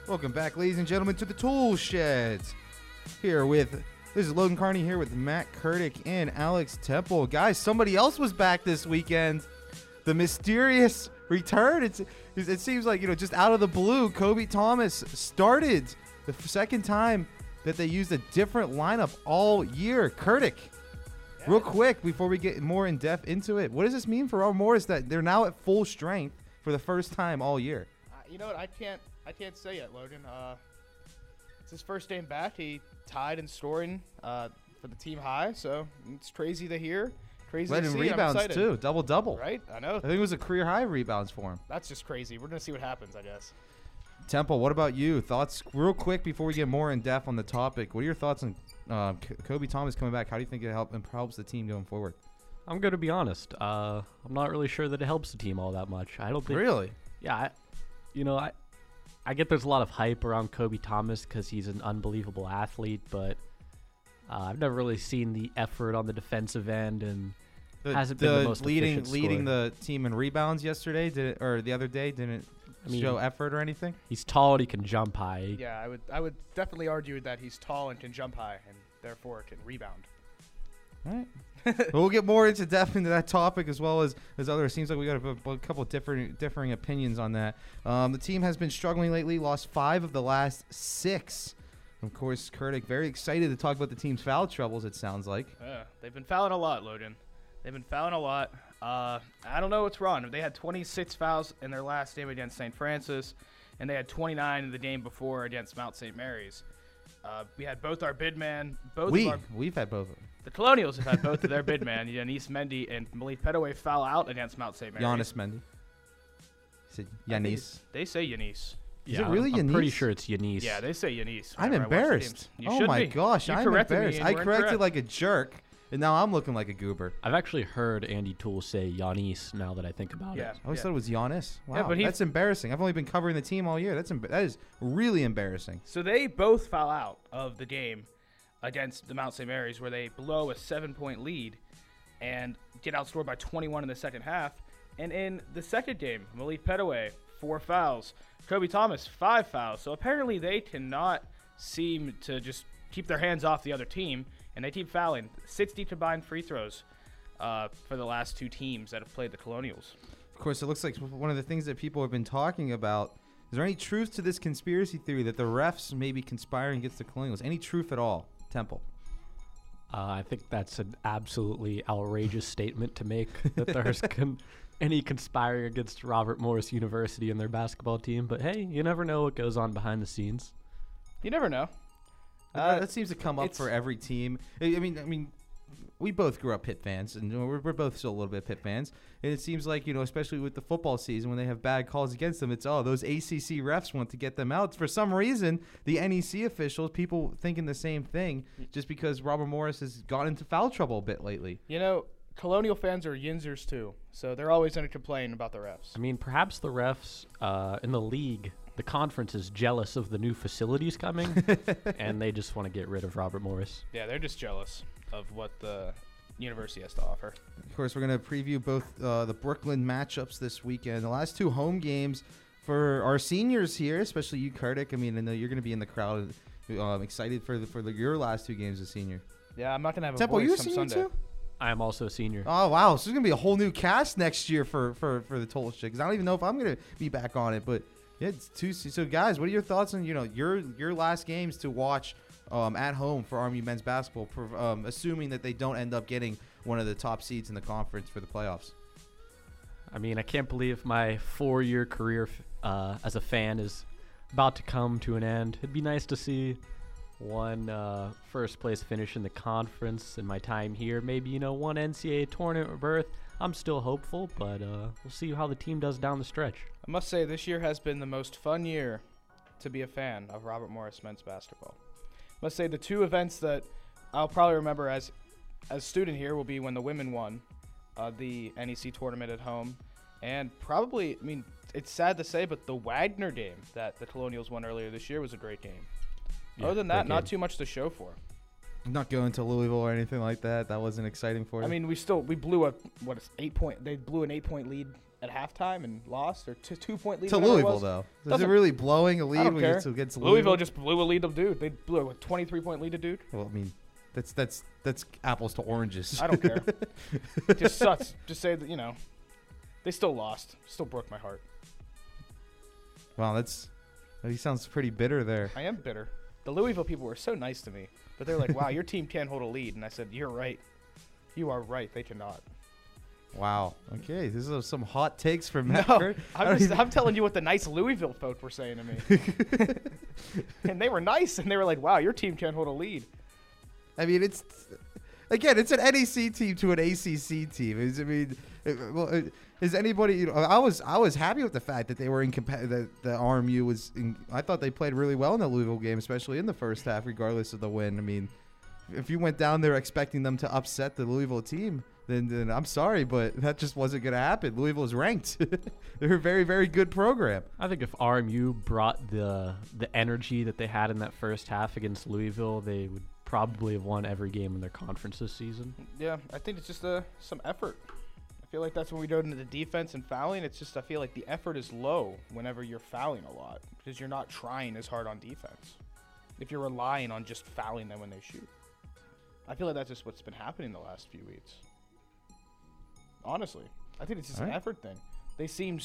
Welcome back, ladies and gentlemen, to the Tool Sheds. This is Logan Carney here with Matt Kurdick and Alex Temple. Guys, somebody else was back this weekend. The mysterious return. It seems like, just out of the blue, Kobe Thomas started the second time that they used a different lineup all year. Kurdick, real quick, before we get more in depth into it, what does this mean for Robert Morris that they're now at full strength for the first time all year? You know what? I can't say yet, Logan. It's his first game back. He tied in scoring for the team high, so it's crazy to hear. Crazy Led to in see. rebounds too, double. Right? I know. I think it was a career high rebounds for him. That's just crazy. We're gonna see what happens, I guess. Temple, what about you? Thoughts real quick before we get more in depth on the topic. What are your thoughts on Kobe Thomas coming back? How do you think it helps the team going forward? I'm going to be honest. I'm not really sure that it helps the team all that much. I don't think. Really? Yeah. I get there's a lot of hype around Kobe Thomas because he's an unbelievable athlete, but I've never really seen the effort on the defensive end, and hasn't been the most efficient leading scorer. the team in rebounds yesterday, or the other day, didn't show effort or anything. He's tall and he can jump high. Yeah, I would definitely argue that he's tall and can jump high, and therefore can rebound. All right. We'll get more into depth into that topic as well as other. It seems like we got a couple of differing opinions on that. The team has been struggling lately, lost 5 of the last 6. Of course, Kurdick, very excited to talk about the team's foul troubles, it sounds like. They've been fouling a lot, Logan. They've been fouling a lot. I don't know what's wrong. They had 26 fouls in their last game against St. Francis, and they had 29 in the game before against Mount St. Mary's. We had both our bid man. We've had both of them. The Colonials have had both of their bid man, Yanis Mendy and Malik Petaway, foul out against Mount St. Mary's. Giannis Mendy. Yanis. They say Yanis. Is it really I'm Yanis? pretty sure it's Yanis. Yeah, they say Yanis. I'm whenever I watch the embarrassed. games. You Oh should my be. gosh, You I'm corrected me embarrassed. and I you were corrected incorrect. like a jerk, and now I'm looking like a goober. I've actually heard Andy Toole say Yanis now that I think about Yeah. it. I always thought it was Giannis. Wow, Yeah, but that's embarrassing. I've only been covering the team all year. That is really embarrassing. So they both foul out of the game against the Mount St. Mary's, where they blow a 7-point lead and get outscored by 21 in the second half. And in the second game, Malik Petaway, 4 fouls. Kobe Thomas, 5 fouls. So apparently they cannot seem to just keep their hands off the other team, and they keep fouling. 60 combined free throws for the last 2 teams that have played the Colonials. Of course, it looks like one of the things that people have been talking about. Is there any truth to this conspiracy theory that the refs may be conspiring against the Colonials? Any truth at all, Temple? I think that's an absolutely outrageous statement to make, that there's any conspiring against Robert Morris University and their basketball team. But hey, you never know what goes on behind the scenes. You never know. That seems to come up for every team. I mean, we both grew up Pitt fans, and we're both still a little bit Pitt fans. And it seems like, especially with the football season, when they have bad calls against them, it's, those ACC refs want to get them out. For some reason, the NEC officials, people thinking the same thing, just because Robert Morris has gotten into foul trouble a bit lately. Colonial fans are Yinzers too, so they're always going to complain about the refs. I mean, perhaps the refs in the league, the conference is jealous of the new facilities coming, and they just want to get rid of Robert Morris. Yeah, they're just jealous of what the university has to offer. Of course, we're going to preview both the Brooklyn matchups this weekend. The last 2 home games for our seniors here, especially you, Kurdick. I mean, I know you're going to be in the crowd. Excited for your last 2 games as senior. Yeah, I'm not going to have a Temple, voice you a come senior Sunday. too? I am also a senior. Oh, wow. So there's going to be a whole new cast next year for the Total Shit, because I don't even know if I'm going to be back on it. But yeah, it's 2. So, guys, what are your thoughts on your last games to watch at home for Army men's basketball, assuming that they don't end up getting one of the top seeds in the conference for the playoffs? I mean, I can't believe my 4-year career as a fan is about to come to an end. It'd be nice to see one first place finish in the conference in my time here. Maybe, one NCAA tournament berth. I'm still hopeful, but we'll see how the team does down the stretch. I must say, this year has been the most fun year to be a fan of Robert Morris men's basketball. I must say, the 2 events that I'll probably remember as a student here will be when the women won the NEC tournament at home. And probably, it's sad to say, but the Wagner game that the Colonials won earlier this year was a great game. Yeah, Other than that, great not game. too much to show for. Not going to Louisville or anything like that. That wasn't exciting for you. I mean, we blew a 8-point. They blew an 8-point lead at halftime and lost, or 2-point lead. To whatever it Louisville, was. though. Is it Doesn't- really blowing a lead I don't when care. it's against Louisville just blew a lead to Duke. They blew a 23-point lead to Duke. Well, I mean, that's apples to oranges. I don't care. It just sucks. Just say that, they still lost. Still broke my heart. Wow, he sounds pretty bitter there. I am bitter. The Louisville people were so nice to me, but they're like, wow, your team can't hold a lead. And I said, you're right. You are right. They cannot. Wow. Okay, these are some hot takes from Matt. No, I'm telling you what the nice Louisville folk were saying to me. And they were nice, and they were like, wow, your team can't hold a lead. I mean, it's an NEC team to an ACC team. Is anybody? I was happy with the fact that they were that the RMU was. I thought they played really well in the Louisville game, especially in the first half, regardless of the win. I mean, if you went down there expecting them to upset the Louisville team, then I'm sorry, but that just wasn't going to happen. Louisville is ranked. They're a very, very good program. I think if RMU brought the energy that they had in that first half against Louisville, they would probably have won every game in their conference this season. Yeah, I think it's just some effort. I feel like that's when we go into the defense and fouling. It's just I feel like the effort is low whenever you're fouling a lot because you're not trying as hard on defense. If you're relying on just fouling them when they shoot. I feel like that's just what's been happening the last few weeks. Honestly, I think it's just an effort thing. They seemed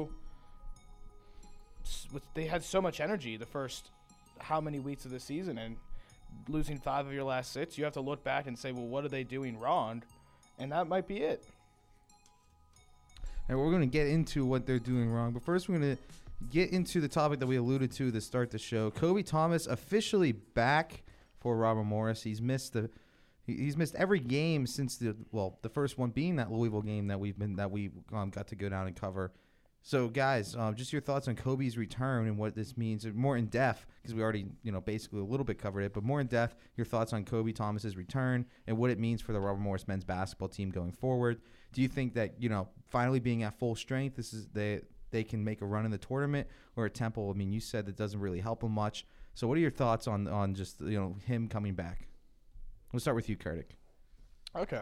they had so much energy the first how many weeks of the season, and losing 5 of your last 6, you have to look back and say, well, what are they doing wrong? And that might be it. And we're going to get into what they're doing wrong. But first, we're going to get into the topic that we alluded to start the show. Kobe Thomas officially back for Robert Morris. He's missed every game since the first one being that Louisville game that we got to go down and cover. So, guys, just your thoughts on Kobe's return and what this means, more in depth, because we already, basically a little bit covered it, but more in depth, your thoughts on Kobe Thomas's return and what it means for the Robert Morris men's basketball team going forward. Do you think that, finally being at full strength, they can make a run in the tournament, or at Temple? I mean, you said that doesn't really help them much. So, what are your thoughts on just him coming back? We'll start with you, Kurtik. Okay.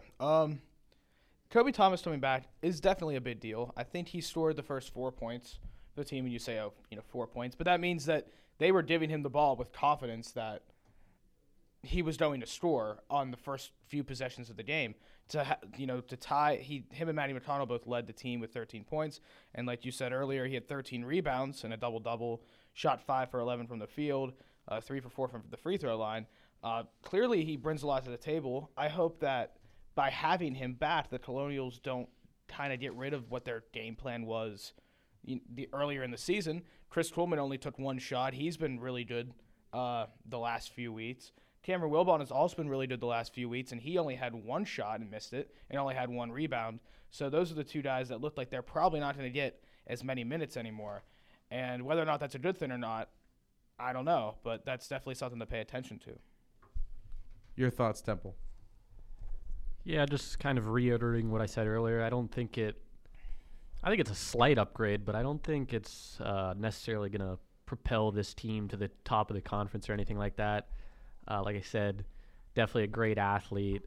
Kobe Thomas coming back is definitely a big deal. I think he scored the first 4 points for the team, and you say, 4 points. But that means that they were giving him the ball with confidence that he was going to score on the first few possessions of the game. To tie, him and Matty McConnell both led the team with 13 points. And like you said earlier, he had 13 rebounds and a double-double, shot 5 for 11 from the field, 3 for 4 from the free throw line. Clearly, he brings a lot to the table. I hope that by having him back, the Colonials don't kind of get rid of what their game plan was earlier in the season. Chris Coleman only took 1 shot. He's been really good the last few weeks. Cameron Wilbon has also been really good the last few weeks, and he only had 1 shot and missed it, and only had 1 rebound. So those are the 2 guys that look like they're probably not going to get as many minutes anymore. And whether or not that's a good thing or not, I don't know, but that's definitely something to pay attention to. Your thoughts, Temple? Yeah, just kind of reiterating what I said earlier. I think it's a slight upgrade, but I don't think it's necessarily going to propel this team to the top of the conference or anything like that. Like I said, definitely a great athlete.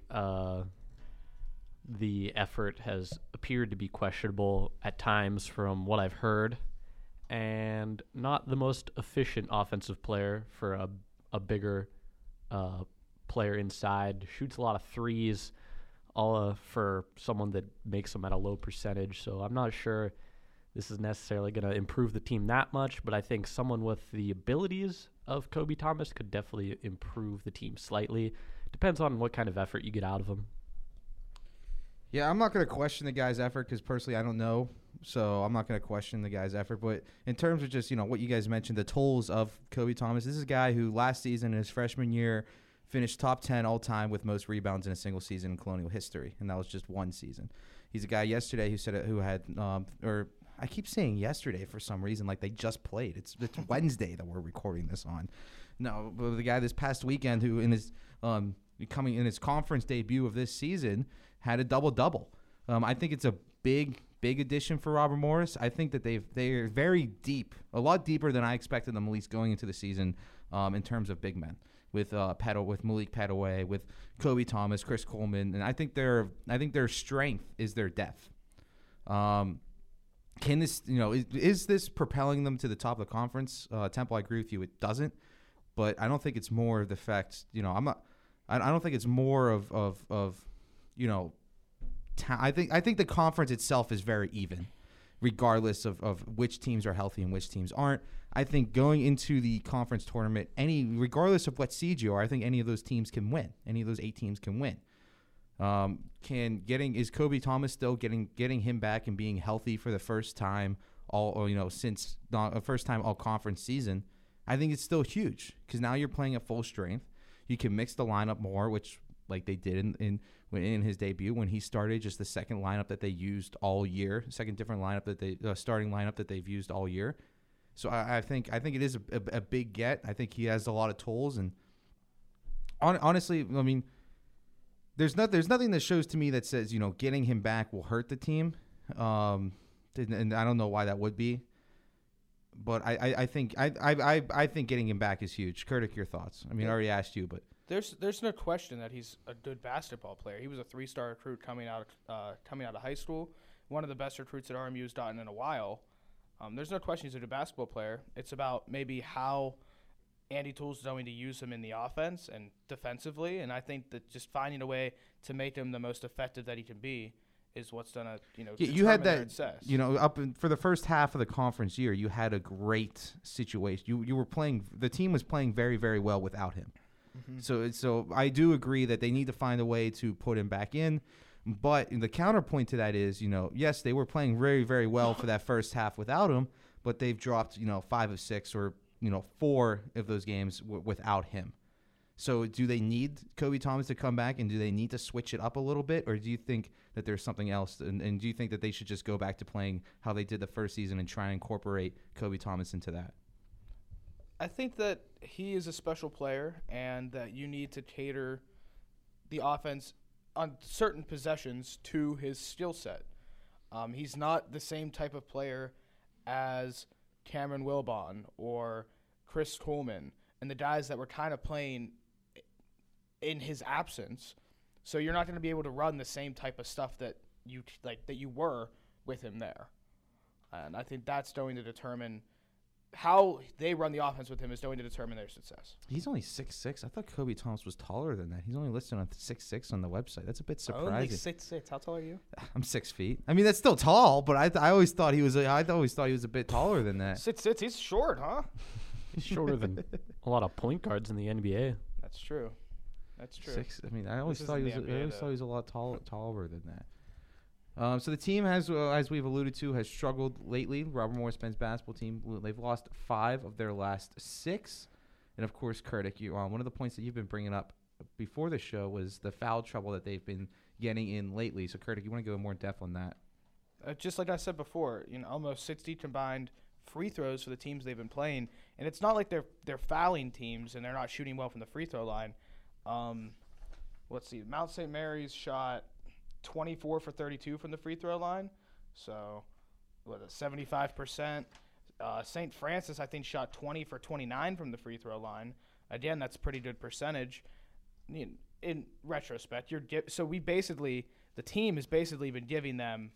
The effort has appeared to be questionable at times from what I've heard, and not the most efficient offensive player for a bigger player inside. Shoots a lot of threes, all for someone that makes them at a low percentage. So I'm not sure this is necessarily going to improve the team that much, but I think someone with the abilities of Kobe Thomas could definitely improve the team slightly. Depends on what kind of effort you get out of him. Yeah, I'm not going to question the guy's effort because personally I don't know, so I'm not going to question the guy's effort. But in terms of just, what you guys mentioned, the tools of Kobe Thomas, this is a guy who last season in his freshman year finished top 10 all-time with most rebounds in a single season in Colonial history, and that was just 1 season. He's a guy yesterday who had I keep saying yesterday for some reason, like they just played. It's Wednesday that we're recording this on. No, but the guy this past weekend who in his coming in his conference debut of this season had a double-double. I think it's a big addition for Robert Morris. I think that they're very deep, a lot deeper than I expected them at least going into the season in terms of big men. With Malik Petaway, with Kobe Thomas, Chris Coleman, and I think their strength is their depth. can this, is this propelling them to the top of the conference? Temple, I agree with you, it doesn't. But I don't think it's more of the fact, I don't think it's more of I think the conference itself is very even, regardless of which teams are healthy and which teams aren't. I think going into the conference tournament, regardless of what seed you are, I think any of those teams can win. Any of those 8 teams can win. Is Kobe Thomas still getting him back and being healthy for the first time since the first time all conference season? I think it's still huge because now you're playing at full strength. You can mix the lineup more, which like they did in his debut when he started, just the second lineup that they used all year, second different lineup starting lineup that they've used all year. So I think it is a big get. I think he has a lot of tools, and honestly, I mean, there's nothing that shows to me that says getting him back will hurt the team, and I don't know why that would be. But I think getting him back is huge. Kurtik, your thoughts? I mean, I already asked you, but there's no question that he's a good basketball player. He was a 3-star recruit coming out of high school, one of the best recruits that RMU has gotten in a while. There's no question he's a good basketball player. It's about maybe how Andy Toole's going to use him in the offense and defensively, and I think that just finding a way to make him the most effective that he can be is what's gonna you had that success. For the first half of the conference year, you had a great situation. You were playing, the team was playing very, very well without him. Mm-hmm. So I do agree that they need to find a way to put him back in. But the counterpoint to that is, yes, they were playing very, very well for that first half without him, but they've dropped 5 of 6 or 4 of those games without him. So do they need Kobe Thomas to come back, and do they need to switch it up a little bit, or do you think that there's something else, and do you think that they should just go back to playing how they did the first season and try and incorporate Kobe Thomas into that? I think that he is a special player, and that you need to cater the offense on certain possessions to his skill set. He's not the same type of player as Cameron Wilbon or Chris Coleman and the guys that were kind of playing in his absence. So you're not going to be able to run the same type of stuff that you were with him there. And I think that's going to determine how they run the offense with him is going to determine their success. He's only 6'6". I thought Kobe Thomas was taller than that. He's only listed on 6'6" on the website. That's a bit surprising. Only 6'6". How tall are you? I'm 6 feet. I mean, that's still tall, but I always thought he was a bit taller than that. 6'6". He's short, huh? He's shorter than a lot of point guards in the NBA. That's true. I mean, I always thought he was a lot taller than that. So the team has, as we've alluded to, has struggled lately. Robert Morris men's basketball team, they've lost 5 of their last 6. And, of course, Kurtik, one of the points that you've been bringing up before the show was the foul trouble that they've been getting in lately. So, Kurtik, you want to go more in depth on that? Just like I said before, almost 60 combined free throws for the teams they've been playing. And it's not like they're fouling teams and they're not shooting well from the free throw line. Let's see. Mount St. Mary's shot 24 for 32 from the free throw line. So, 75%. St. Francis, I think, shot 20 for 29 from the free throw line. Again, that's a pretty good percentage. In retrospect, the team has basically been giving them,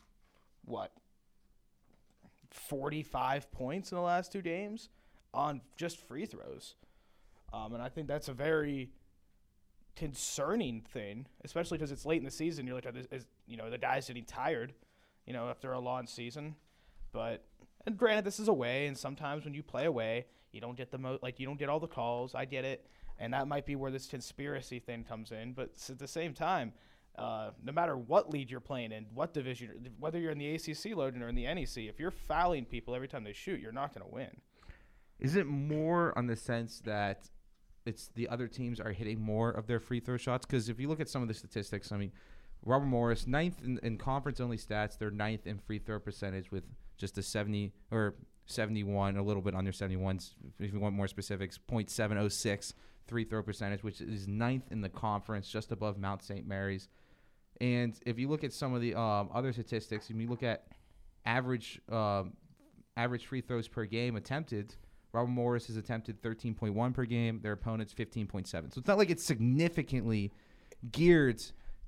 45 points in the last 2 games on just free throws. And I think that's a very concerning thing, especially because it's late in the season. You're like, the guy's getting tired, after a long season. And granted, this is away, and sometimes when you play away, you don't get you don't get all the calls. I get it, and that might be where this conspiracy thing comes in. But at the same time, no matter what league you're playing in, what division, whether you're in the ACC loading or in the NEC, if you're fouling people every time they shoot, you're not going to win. Is it more on the sense that it's the other teams are hitting more of their free throw shots? Because if you look at some of the statistics, I mean, Robert Morris, 9th in conference-only stats. They're 9th in free throw percentage with just a 70 or 71, a little bit under 71, if you want more specifics, .706 free throw percentage, which is 9th in the conference, just above Mount St. Mary's. And if you look at some of the other statistics, and you look at average free throws per game attempted, Robert Morris has attempted 13.1 per game. Their opponent's 15.7. So it's not like it's significantly geared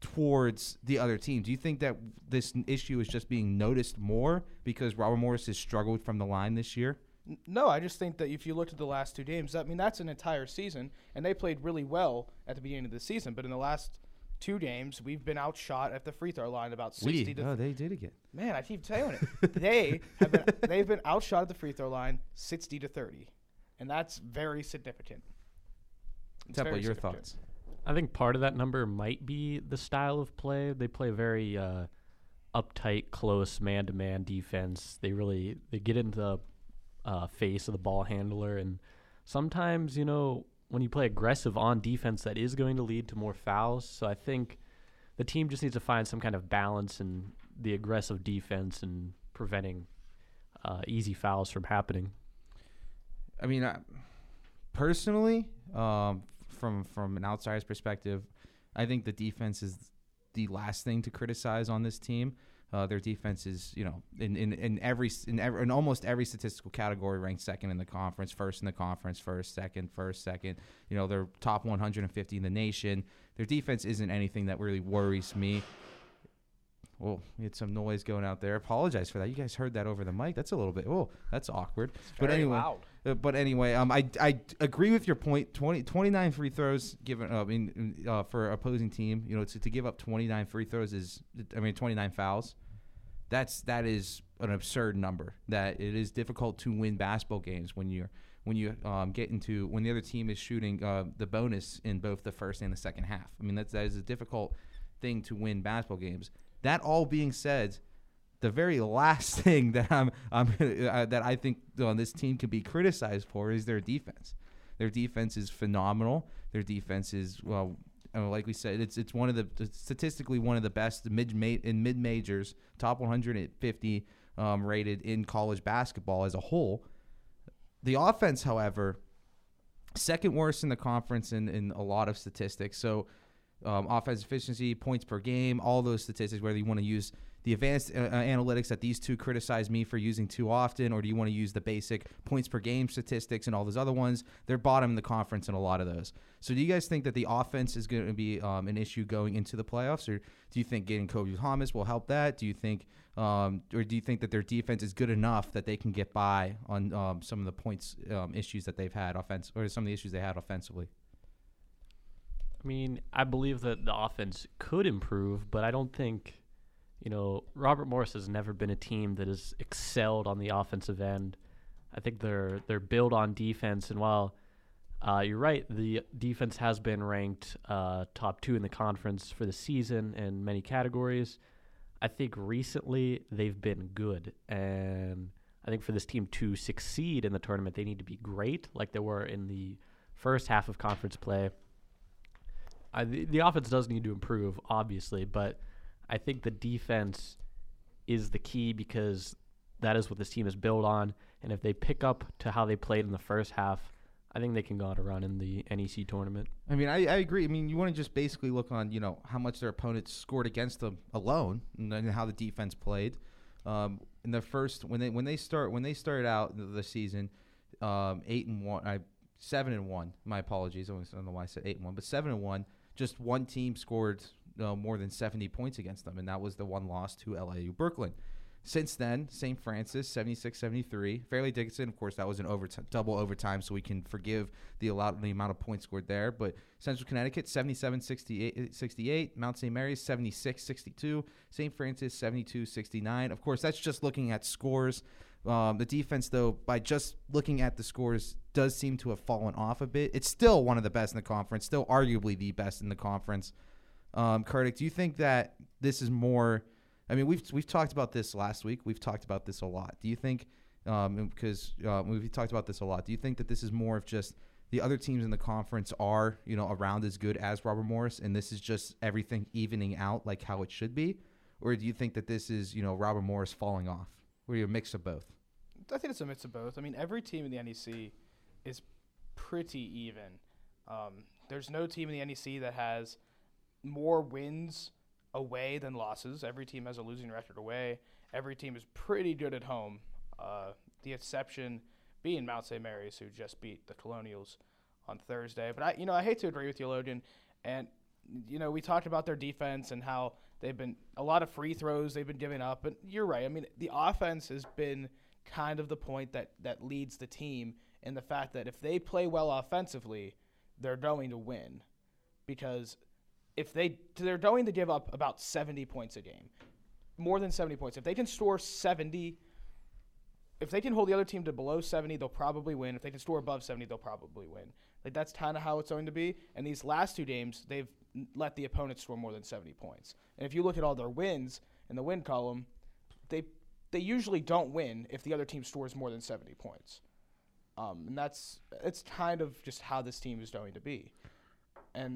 towards the other team? Do you think that this issue is just being noticed more because Robert Morris has struggled from the line this year? No, I just think that if you looked at the last 2 games, that's an entire season, and they played really well at the beginning of the season. But in the last 2 games, we've been outshot at the free throw line about 60 to. Oh, they did again. Man, I keep telling it. They've been outshot at the free throw line 60 to 30, and that's very significant. Temple, your thoughts? I think part of that number might be the style of play. They play very uptight, close man-to-man defense. They get into the face of the ball handler, and sometimes, when you play aggressive on defense, that is going to lead to more fouls. So I think the team just needs to find some kind of balance in the aggressive defense and preventing easy fouls from happening. I mean, personally, from an outsider's perspective, I think the defense is the last thing to criticize on this team. Their defense is, in almost every statistical category ranked second in the conference, first in the conference, first, second. They're top 150 in the nation. Their defense isn't anything that really worries me. Oh, we had some noise going out there. Apologize for that. You guys heard that over the mic. That's a little bit. Oh, that's awkward. But anyway, I agree with your point. 29 free throws given for opposing team. To give up 29 free throws 29 fouls. That is an absurd number. That it is difficult to win basketball games when you get into when the other team is shooting the bonus in both the first and the second half. I mean that is a difficult thing to win basketball games. That all being said, the very last thing that that I think this team can be criticized for is their defense. Their defense is phenomenal. Their defense is like we said, it's statistically one of the best in mid majors, top 150 rated in college basketball as a whole. The offense, however, second worst in the conference in a lot of statistics. So. Offensive efficiency, points per game, all those statistics, whether you want to use the advanced analytics that these two criticize me for using too often, or do you want to use the basic points per game statistics and all those other ones, they're bottom in the conference in a lot of those. So do you guys think that the offense is going to be an issue going into the playoffs, or do you think getting Kobe Thomas will help that? Do you think that their defense is good enough that they can get by on some of the points issues that they've had or some of the issues they had offensively? I mean, I believe that the offense could improve, but I don't think, Robert Morris has never been a team that has excelled on the offensive end. I think they're built on defense, and while you're right, the defense has been ranked top 2 in the conference for the season in many categories. I think recently they've been good, and I think for this team to succeed in the tournament, they need to be great, like they were in the first half of conference play. The offense does need to improve, obviously, but I think the defense is the key because that is what this team is built on. And if they pick up to how they played in the first half, I think they can go on a run in the NEC tournament. I mean, I agree. I mean, you want to just basically look on, how much their opponents scored against them alone, and then how the defense played. In the first when they started out the season, 8-1, 7-1. My apologies. I don't know why I said 8-1, but 7-1. Just one team scored more than 70 points against them, and that was the one loss to LAU Brooklyn. Since then, St. Francis, 76-73. Fairleigh Dickinson, of course, that was an double overtime, so we can forgive the amount of points scored there. But Central Connecticut, 77-68. Mount St. Mary's, 76-62. St. Francis, 72-69. Of course, that's just looking at scores. The defense, though, by just looking at the scores, does seem to have fallen off a bit. It's still one of the best in the conference, still arguably the best in the conference. Kartik, do you think that this is more – I mean, we've talked about this last week. We've talked about this a lot. Do you think because we've talked about this a lot, do you think that this is more of just the other teams in the conference are, around as good as Robert Morris, and this is just everything evening out like how it should be? Or do you think that this is, Robert Morris falling off? Or are you a mix of both? I think it's a mix of both. I mean, every team in the NEC is pretty even. There's no team in the NEC that has more wins away than losses. Every team has a losing record away. Every team is pretty good at home. The exception being Mount St. Mary's, who just beat the Colonials on Thursday. But I hate to agree with you, Logan. And we talked about their defense and how they've been a lot of free throws they've been giving up. But you're right. I mean, the offense has been kind of the point that leads the team in the fact that if they play well offensively, they're going to win. Because if they're going to give up about 70 points a game, more than 70 points. If they can score 70, if they can hold the other team to below 70, they'll probably win. If they can score above 70, they'll probably win. Like, that's kind of how it's going to be. And these last two games, they've let the opponents score more than 70 points. And if you look at all their wins in the win column, they usually don't win if the other team scores more than 70 points. And it's kind of just how this team is going to be. And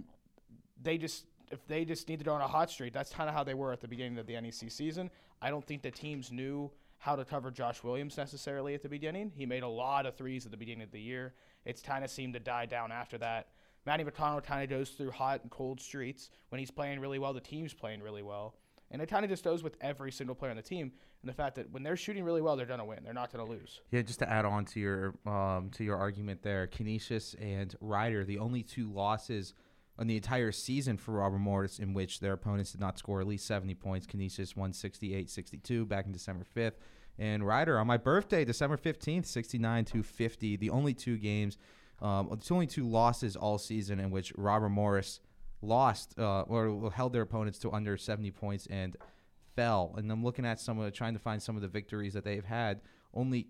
if they just need to go on a hot streak, that's kind of how they were at the beginning of the NEC season. I don't think the teams knew how to cover Josh Williams necessarily at the beginning. He made a lot of threes at the beginning of the year. It's kind of seemed to die down after that. Matty McConnell kind of goes through hot and cold streaks. When he's playing really well, the team's playing really well. And it kind of just goes with every single player on the team, and the fact that when they're shooting really well, they're going to win. They're not going to lose. Yeah, just to add on to your argument there, Canisius and Ryder, the only two losses on the entire season for Robert Morris in which their opponents did not score at least 70 points. Canisius won 68-62 back in December 5th. And Ryder, on my birthday, December 15th, 69-50. The only two games, it's only two losses all season in which Robert Morris lost or held their opponents to under 70 points and fell. And I'm looking at trying to find some of the victories that they've had. Only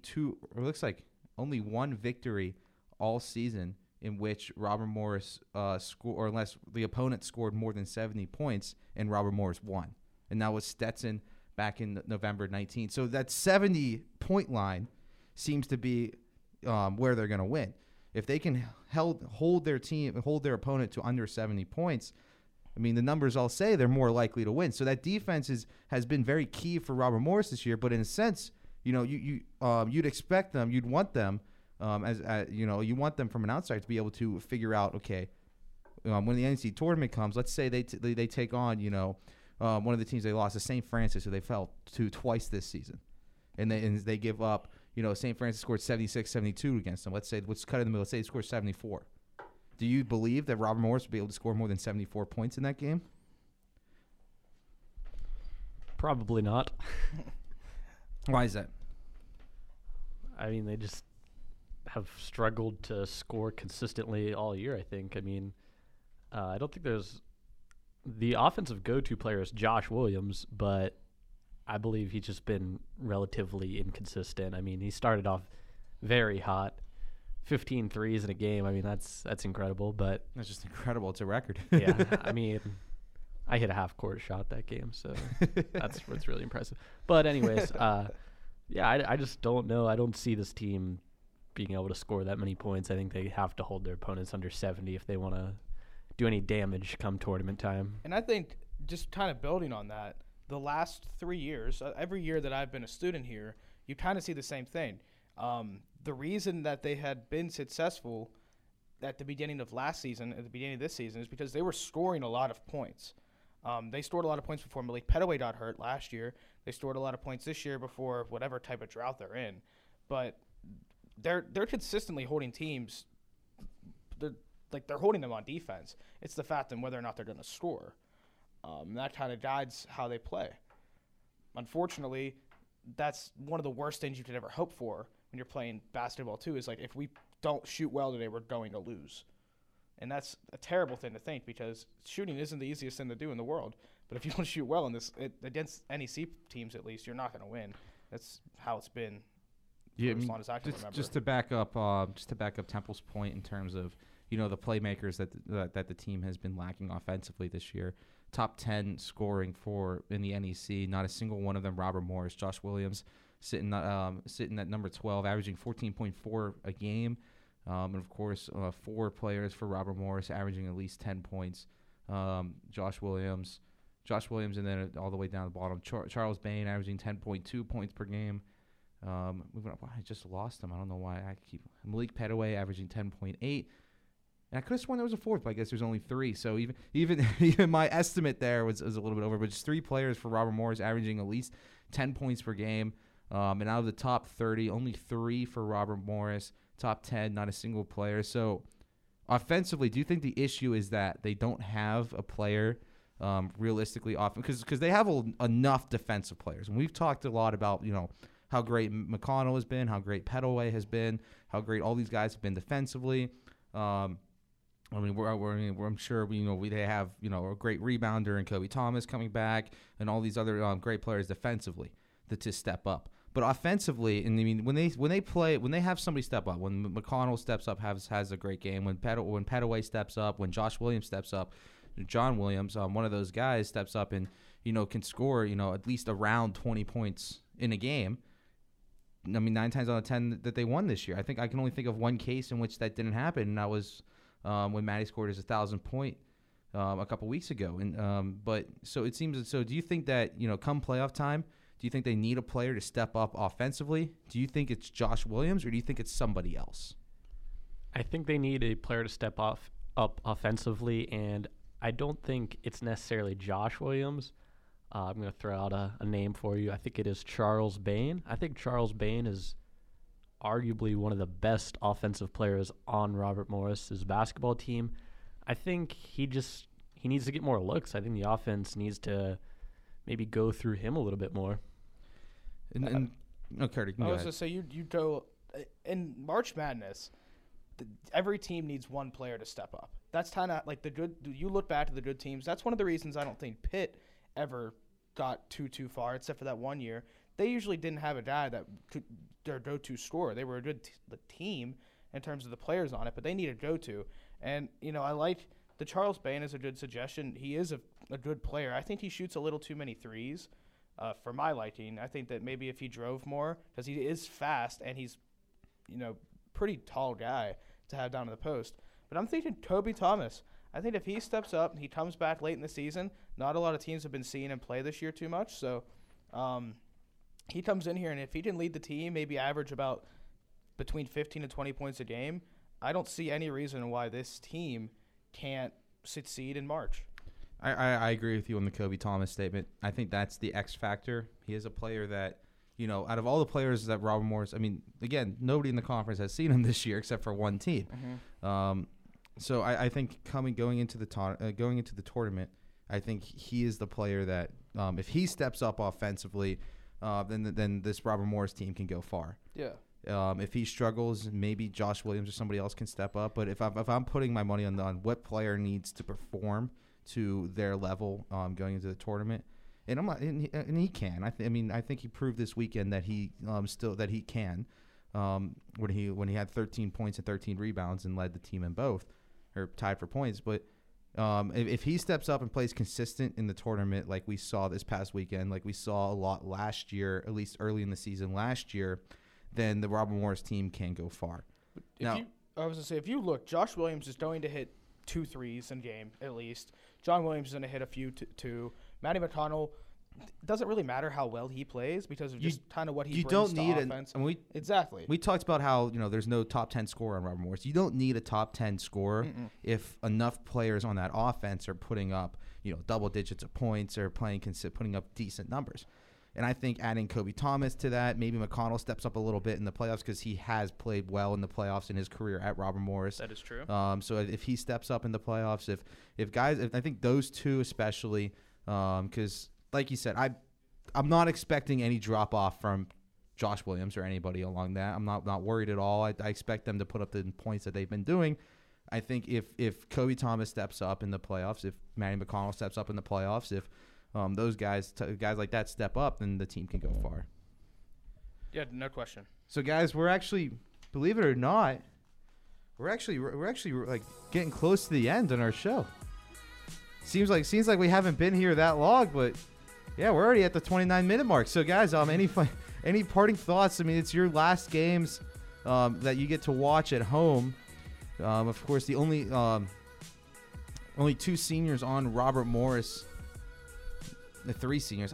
one victory all season in which Robert Morris scored, or unless the opponent scored more than 70 points and Robert Morris won. And that was Stetson back in November 19. So that 70-point line seems to be where they're going to win. If they can hold their opponent to under 70 points, I mean, the numbers all say they're more likely to win. So that defense has been very key for Robert Morris this year. But in a sense, you'd expect them, you'd want them, you want them from an outside to be able to figure out, okay, when the NC tournament comes, let's say they take on, one of the teams they lost, the St. Francis, who they fell to twice this season, and they give up. St. Francis scored 76-72 against them. Let's cut in the middle. Let's say they scored 74. Do you believe that Robert Morris will be able to score more than 74 points in that game? Probably not. Why is that? I mean, they just have struggled to score consistently all year, I think. I mean, I don't think there's – the offensive go-to player is Josh Williams, but I believe he's just been relatively inconsistent. I mean, he started off very hot, 15 threes in a game. I mean, that's incredible, but – That's just incredible. It's a record. Yeah, I mean, I hit a half-court shot that game, so that's what's really impressive. But anyways, I just don't know. I don't see this team being able to score that many points. I think they have to hold their opponents under 70 if they want to do any damage come tournament time. And I think just kind of building on that, the last 3 years, every year that I've been a student here, you kind of see the same thing. The reason that they had been successful at the beginning of last season, at the beginning of this season, is because they were scoring a lot of points. They scored a lot of points before Malik Pettaway got hurt last year. They scored a lot of points this year before whatever type of drought they're in. But they're consistently holding teams. They're holding them on defense. It's the fact and whether or not they're going to score. That kind of guides how they play. Unfortunately, that's one of the worst things you could ever hope for when you're playing basketball too, is like, if we don't shoot well today, we're going to lose. And that's a terrible thing to think, because shooting isn't the easiest thing to do in the world. But if you don't shoot well in this, against NEC teams at least, you're not going to win. That's how it's been for as long as I can remember. Just to back up Temple's point in terms of the playmakers that the team has been lacking offensively this year. Top 10 scoring in the NEC. Not a single one of them Robert Morris. Josh Williams sitting at number 12, averaging 14.4 a game. And of course, 4 players for Robert Morris averaging at least 10 points. Josh Williams, and then all the way down the bottom, Charles Bain averaging 10.2 points per game. Moving up, I just lost him. I don't know why I keep Malik Pettaway averaging 10.8. And I could have sworn there was a fourth, but I guess there's only 3. So even my estimate there was a little bit over. But just 3 players for Robert Morris averaging at least 10 points per game. And out of the top 30, only 3 for Robert Morris. Top 10, not a single player. So offensively, do you think the issue is that they don't have a player realistically off? Because they have enough defensive players. And we've talked a lot about, how great McConnell has been, how great Pettaway has been, how great all these guys have been defensively. I'm sure they have a great rebounder and Kobe Thomas coming back, and all these other great players defensively to step up. But offensively, and I mean when they have somebody step up, when McConnell steps up, has a great game. When Pettaway steps up, when Josh Williams steps up, John Williams, one of those guys steps up and can score at least around 20 points in a game. I mean, 9 times out of 10 that they won this year. I think I can only think of one case in which that didn't happen, and that was when Matty scored his 1,000 point a couple weeks ago. And but so it seems. So do you think that come playoff time, do you think they need a player to step up offensively? Do you think it's Josh Williams, or do you think it's somebody else? I think they need a player to step up offensively, and I don't think it's necessarily Josh Williams. I'm going to throw out a name for you. I think it is Charles Bain. I think Charles Bain is arguably one of the best offensive players on Robert Morris's basketball team. I think he needs to get more looks. I think the offense needs to maybe go through him a little bit more. Curtis, I was going to say, you go in March Madness, every team needs one player to step up. That's kind of like you look back to the good teams. That's one of the reasons I don't think Pitt ever got too far, except for that one year. They usually didn't have a guy that could their go-to scorer. They were a good team in terms of the players on it, but they need a go-to. And, I like the Charles Bain is a good suggestion. He is a good player. I think he shoots a little too many threes for my liking. I think that maybe if he drove more, because he is fast and he's, pretty tall guy to have down to the post. But I'm thinking Kobe Thomas. I think if he steps up and he comes back late in the season, not a lot of teams have been seeing him play this year too much. So he comes in here, and if he can lead the team, maybe average about between 15 and 20 points a game, I don't see any reason why this team can't succeed in March. I agree with you on the Kobe Thomas statement. I think that's the X factor. He is a player that, out of all the players that Robert Morris, I mean, again, nobody in the conference has seen him this year except for one team. Mm-hmm. So I think going into the tournament, I think he is the player that if he steps up offensively, then this Robert Morris team can go far. Yeah. If he struggles, maybe Josh Williams or somebody else can step up. But if I'm putting my money on what player needs to perform to their level going into the tournament, and he can. I think he proved this weekend that he can. When he had 13 points and 13 rebounds and led the team in both, or tied for points. But if he steps up and plays consistent in the tournament like we saw this past weekend, like we saw a lot last year, at least early in the season last year, then the Robert Morris team can go far. I was going to say, if you look, Josh Williams is going to hit 2 threes in game at least. John Williams is going to hit a few too. Matty McConnell, it doesn't really matter how well he plays because of just kind of what he brings to offense. Exactly. We talked about how there's no top 10 scorer on Robert Morris. You don't need a top 10 scorer if enough players on that offense are putting up double digits of points or putting up decent numbers. And I think adding Kobe Thomas to that, maybe McConnell steps up a little bit in the playoffs because he has played well in the playoffs in his career at Robert Morris. That is true. So if he steps up in the playoffs, if I think those two especially, because like you said, I'm not expecting any drop off from Josh Williams or anybody along that. I'm not worried at all. I expect them to put up the points that they've been doing. I think if Kobe Thomas steps up in the playoffs, if Matty McConnell steps up in the playoffs, if those guys like that step up, then the team can go far. Yeah, no question. So guys, we're actually, believe it or not, we're actually like getting close to the end on our show. Seems like we haven't been here that long, but yeah, we're already at the 29-minute mark. So guys, any parting thoughts? I mean, it's your last games that you get to watch at home. Of course, the only 2 seniors on Robert Morris. The 3 seniors.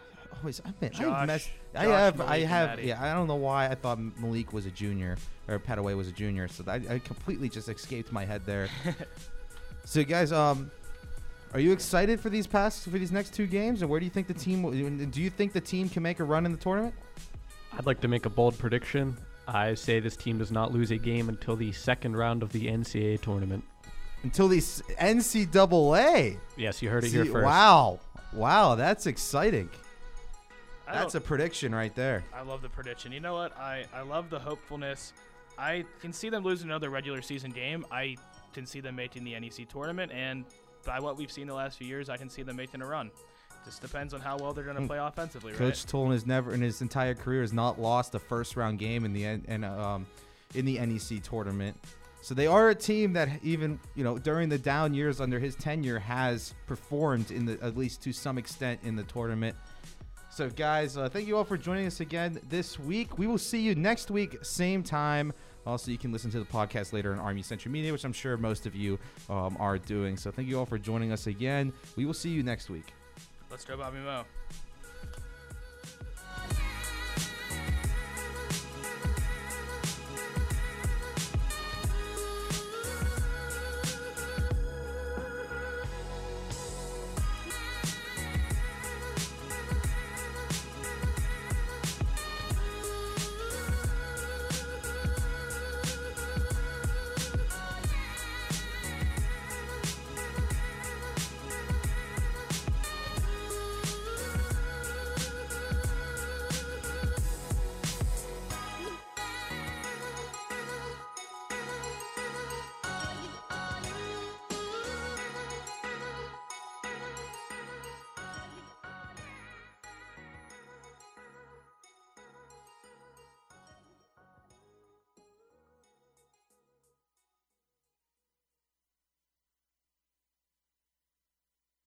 I don't know why I thought Malik was a junior or Pettaway was a junior. So I completely just escaped my head there. So guys, are you excited for these next 2 games? And where do you think the team? Do you think the team can make a run in the tournament? I'd like to make a bold prediction. I say this team does not lose a game until the second round of the NCAA tournament. Until the NCAA. Yes, you heard it here first. Wow, that's exciting. That's a don't- prediction right there. I love the prediction. You know what? I love the hopefulness. I can see them losing another regular season game. I can see them making the NEC tournament, and by what we've seen the last few years, I can see them making a run. Just depends on how well they're going to play offensively, right? Coach Tolan has never, in his entire career, has not lost a first-round game in the NEC tournament. So they are a team that even, during the down years under his tenure has performed at least to some extent in the tournament. So guys, thank you all for joining us again this week. We will see you next week, same time. Also, you can listen to the podcast later on Army Central Media, which I'm sure most of you are doing. So thank you all for joining us again. We will see you next week. Let's go, Bobby Moe.